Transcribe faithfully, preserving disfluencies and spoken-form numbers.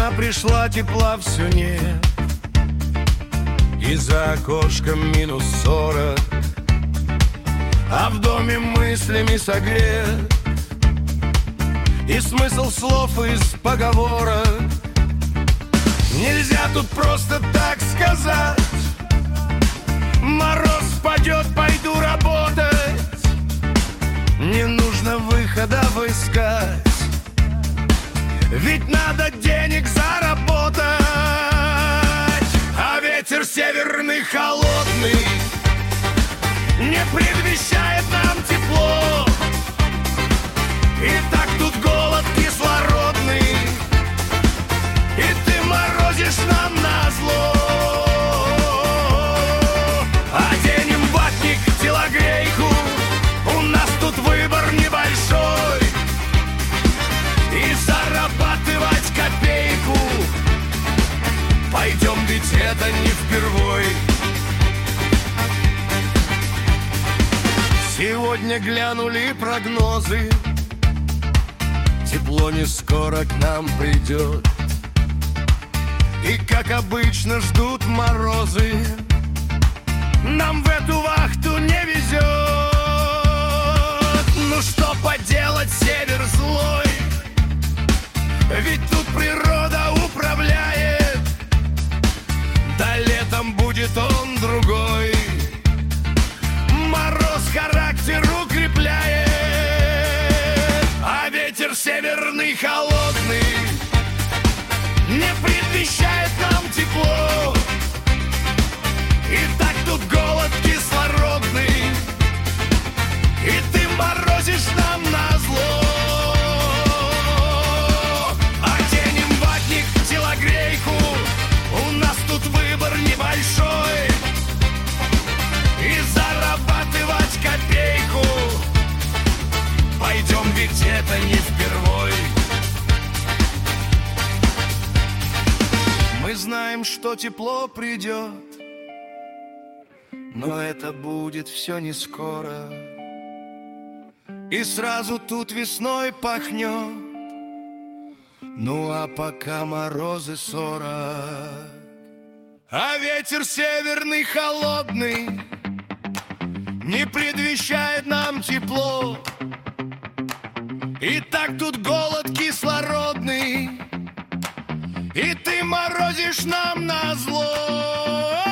Весна пришла, тепла все нет, и за окошком минус сорок, а в доме мыслями согрет и смысл слов из поговорок. Нельзя тут просто так сказать: мороз спадет, пойду работать. Не нужно выходов искать, ведь надо денег заработать. А ветер северный холодный не предвещает нам тепло. И так тут голод кислородный, и ты морозишь нам назло. Оденем ватник, телогрейку, у нас тут выбор небольшой, и зарабатывать копейку пойдем, ведь это не впервой. Сегодня глянули прогнозы, тепло не скоро к нам придет, и как обычно ждут морозы. Нам в эту вахту не везет. Ну что поделать, север злой, ведь тут природа управляет. Да летом будет он другой, мороз характер укрепляет. А ветер северный холодный не предвещает нам тепло. И так тут голод кислородный, и ты морозишь нам назло. Оденем ватник, телогрейку, у нас тут выбор небольшой, и зарабатывать копейку пойдем, ведь это не впервой. Мы знаем, что тепло придет, но это будет все не скоро, и сразу тут весной пахнет. Ну а пока морозы сорок, а ветер северный холодный не предвещает нам тепло. И так тут голод кислородный, и ты морозишь нам назло.